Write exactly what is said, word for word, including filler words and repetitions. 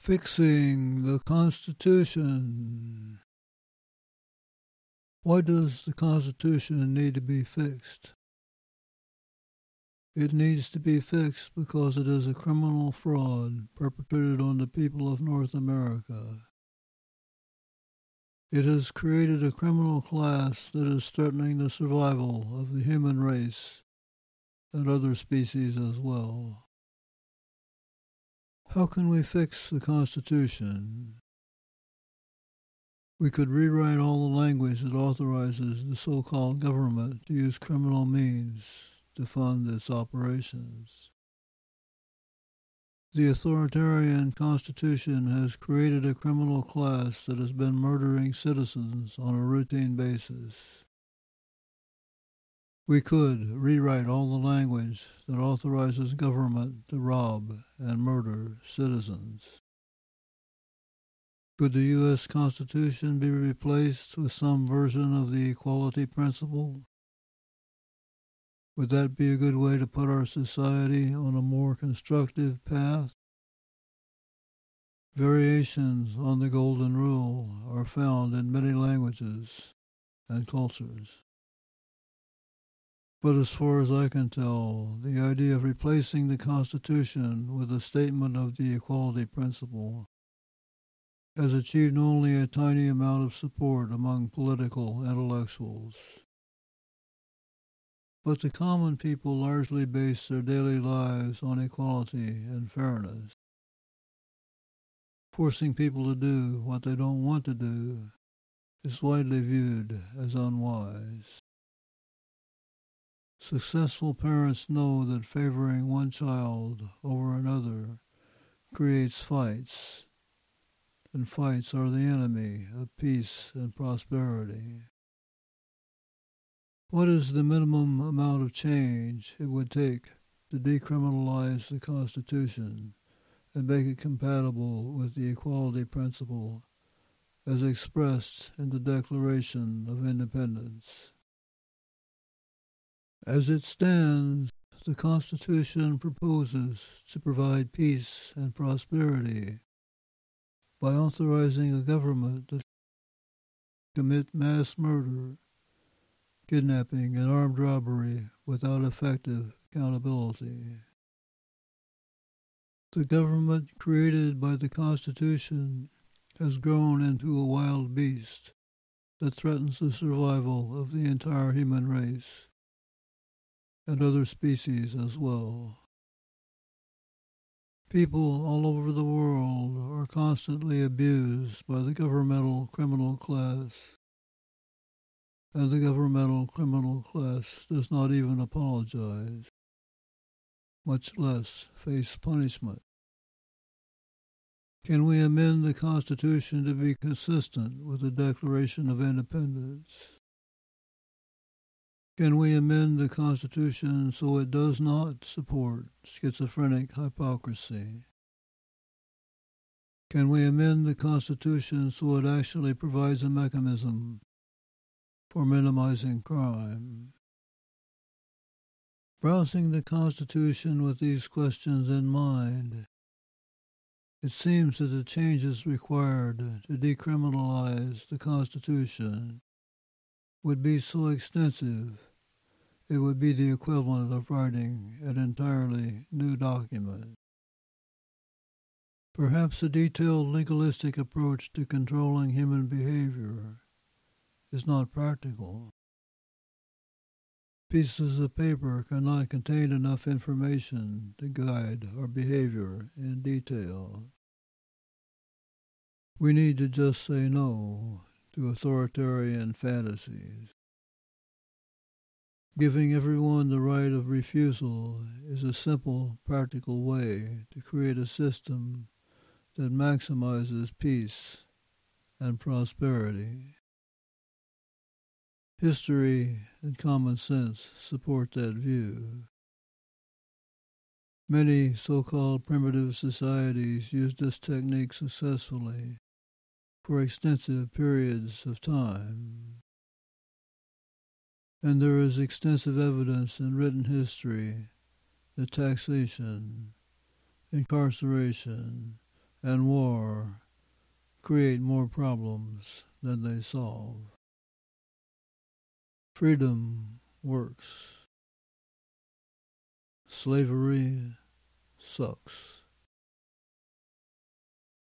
Fixing the Constitution. Why does the Constitution need to be fixed? It needs to be fixed because it is a criminal fraud perpetrated on the people of North America. It has created a criminal class that is threatening the survival of the human race and other species as well. How can we fix the Constitution? We could rewrite all the language that authorizes the so-called government to use criminal means to fund its operations. The authoritarian Constitution has created a criminal class that has been murdering citizens on a routine basis. We could rewrite all the language that authorizes government to rob and murder citizens. Could the U S Constitution be replaced with some version of the equality principle? Would that be a good way to put our society on a more constructive path? Variations on the Golden Rule are found in many languages and cultures. But as far as I can tell, the idea of replacing the Constitution with a statement of the equality principle has achieved only a tiny amount of support among political intellectuals. But the common people largely base their daily lives on equality and fairness. Forcing people to do what they don't want to do is widely viewed as unwise. Successful parents know that favoring one child over another creates fights, and fights are the enemy of peace and prosperity. What is the minimum amount of change it would take to decriminalize the Constitution and make it compatible with the equality principle as expressed in the Declaration of Independence? As it stands, the Constitution proposes to provide peace and prosperity by authorizing a government to commit mass murder, kidnapping, and armed robbery without effective accountability. The government created by the Constitution has grown into a wild beast that threatens the survival of the entire human race and other species as well. People all over the world are constantly abused by the governmental criminal class, and the governmental criminal class does not even apologize, much less face punishment. Can we amend the Constitution to be consistent with the Declaration of Independence? Can we amend the Constitution so it does not support schizophrenic hypocrisy? Can we amend the Constitution so it actually provides a mechanism for minimizing crime? Browsing the Constitution with these questions in mind, it seems that the changes required to decriminalize the Constitution would be so extensive, it would be the equivalent of writing an entirely new document. Perhaps a detailed legalistic approach to controlling human behavior is not practical. Pieces of paper cannot contain enough information to guide our behavior in detail. We need to just say no to authoritarian fantasies. Giving everyone the right of refusal is a simple, practical way to create a system that maximizes peace and prosperity. History and common sense support that view. Many so-called primitive societies used this technique successfully for extensive periods of time. And there is extensive evidence in written history that taxation, incarceration, and war create more problems than they solve. Freedom works. Slavery sucks.